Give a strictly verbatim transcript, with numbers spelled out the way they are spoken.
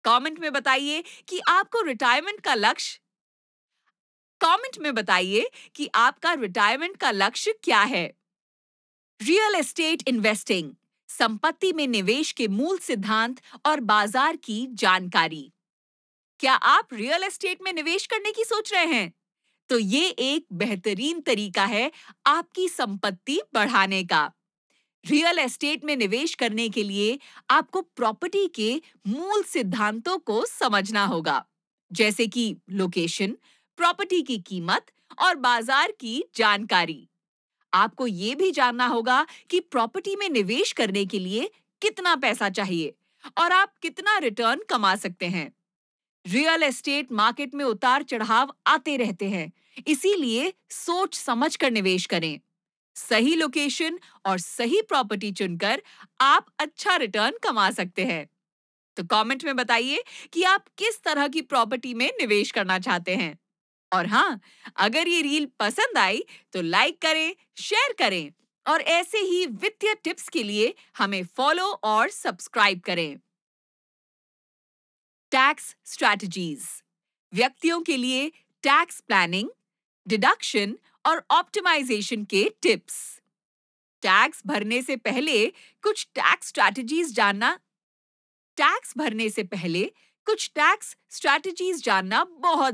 Comment में बताइए कि आपको रिटायरमेंट का लक्ष्य कमेंट में बताइए कि आपका रिटायरमेंट का लक्ष्य क्या है। रियल एस्टेट इन्वेस्टिंग, संपत्ति में निवेश के मूल सिद्धांत और बाजार की जानकारी। क्या आप रियल एस्टेट में निवेश करने की सोच रहे हैं? तो ये एक बेहतरीन तरीका है आपकी संपत्ति बढ़ाने का। रियल एस्टेट में निवेश करने के लिए आपको प्रॉपर्टी के मूल सिद्धांतों को समझना होगा, जैसे कि लोकेशन, प्रॉपर्टी की कीमत और बाजार की जानकारी। आपको ये भी जानना होगा कि प्रॉपर्टी में निवेश करने के लिए कितना पैसा चाहिए और आप कितना रिटर्न कमा सकते हैं। रियल एस्टेट मार्केट में उतार चढ़ाव आते रहते हैं, इसीलिए सोच समझ कर निवेश करें। सही लोकेशन और सही प्रॉपर्टी चुनकर आप अच्छा रिटर्न कमा सकते हैं। तो कमेंट में बताइए कि आप किस तरह की प्रॉपर्टी में निवेश करना चाहते हैं। और हाँ, अगर ये रील पसंद आई तो लाइक करें, शेयर करें और ऐसे ही वित्तीय टिप्स के लिए हमें फॉलो और सब्सक्राइब करें। टैक्स स्ट्रैटेजीज, व्यक्तियों के लिए टैक्स प्लानिंग, डिडक्शन और ऑप्टिमाइजेशन के टिप्स। टैक्स भरने से पहले कुछ टैक्स स्ट्रैटेजीज जानना टैक्स भरने से पहले कुछ टैक्स स्ट्रैटेजीज जानना बहुत